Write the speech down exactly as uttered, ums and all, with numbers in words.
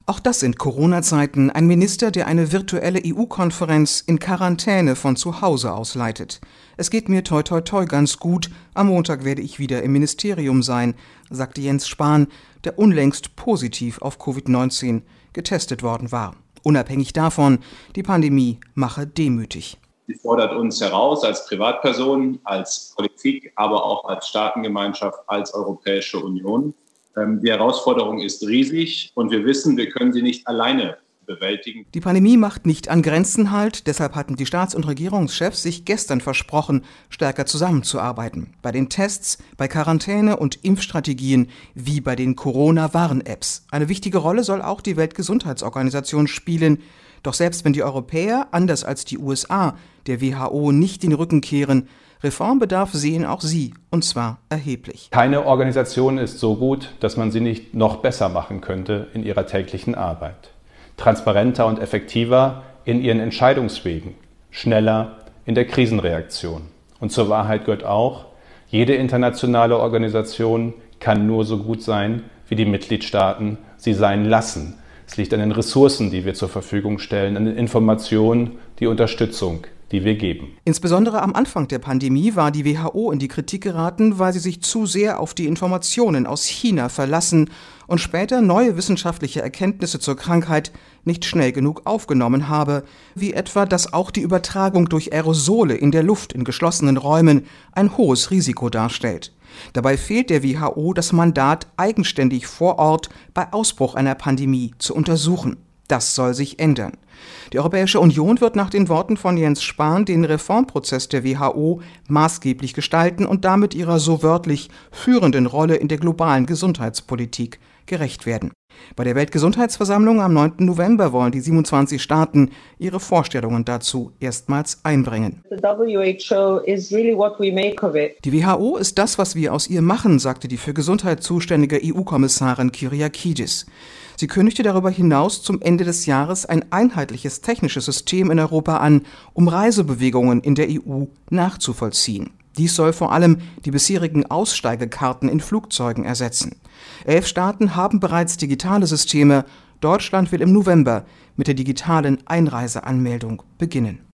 Auch das sind Corona-Zeiten. Ein Minister, der eine virtuelle E U-Konferenz in Quarantäne von zu Hause aus leitet. Es geht mir toi toi toi ganz gut. Am Montag werde ich wieder im Ministerium sein, sagte Jens Spahn, der unlängst positiv auf Covid neunzehn getestet worden war. Unabhängig davon, die Pandemie mache demütig. Sie fordert uns heraus als Privatpersonen, als Politik, aber auch als Staatengemeinschaft, als Europäische Union. Die Herausforderung ist riesig und wir wissen, wir können sie nicht alleine bewältigen. Die Pandemie macht nicht an Grenzen halt. Deshalb hatten die Staats- und Regierungschefs sich gestern versprochen, stärker zusammenzuarbeiten. Bei den Tests, bei Quarantäne- und Impfstrategien wie bei den Corona-Warn-Apps. Eine wichtige Rolle soll auch die Weltgesundheitsorganisation spielen. Doch selbst wenn die Europäer, anders als die U S A, der W H O nicht den Rücken kehren, Reformbedarf sehen auch sie, und zwar erheblich. Keine Organisation ist so gut, dass man sie nicht noch besser machen könnte in ihrer täglichen Arbeit. Transparenter und effektiver in ihren Entscheidungswegen, schneller in der Krisenreaktion. Und zur Wahrheit gehört auch, jede internationale Organisation kann nur so gut sein, wie die Mitgliedstaaten sie sein lassen. Es liegt an den Ressourcen, die wir zur Verfügung stellen, an den Informationen, die Unterstützung, die wir geben. Insbesondere am Anfang der Pandemie war die W H O in die Kritik geraten, weil sie sich zu sehr auf die Informationen aus China verlassen und später neue wissenschaftliche Erkenntnisse zur Krankheit nicht schnell genug aufgenommen habe, wie etwa, dass auch die Übertragung durch Aerosole in der Luft in geschlossenen Räumen ein hohes Risiko darstellt. Dabei fehlt der W H O das Mandat, eigenständig vor Ort bei Ausbruch einer Pandemie zu untersuchen. Das soll sich ändern. Die Europäische Union wird nach den Worten von Jens Spahn den Reformprozess der W H O maßgeblich gestalten und damit ihrer so wörtlich führenden Rolle in der globalen Gesundheitspolitik gerecht werden. Bei der Weltgesundheitsversammlung am neunten November wollen die siebenundzwanzig Staaten ihre Vorstellungen dazu erstmals einbringen. The W H O is really what we make of it. Die W H O ist das, was wir aus ihr machen, sagte die für Gesundheit zuständige E U-Kommissarin Kyriakides. Sie kündigte darüber hinaus zum Ende des Jahres ein einheitliches technisches System in Europa an, um Reisebewegungen in der E U nachzuvollziehen. Dies soll vor allem die bisherigen Aussteigekarten in Flugzeugen ersetzen. Elf Staaten haben bereits digitale Systeme. Deutschland will im November mit der digitalen Einreiseanmeldung beginnen.